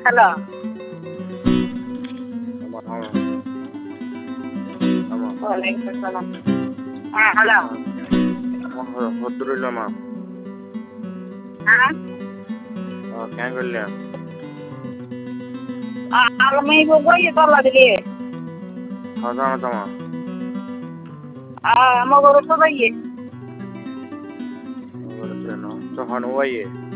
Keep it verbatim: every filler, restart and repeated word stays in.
Hello വലൈക്കും സലാം. ആ ഹലോ Alhamdulillah ma. ആ Oh, kaya gulya. ആ alamay mo ko yung talaga Hasa na tama. ah maguro pa ba yun? Wala sila no. So hanu wa ye.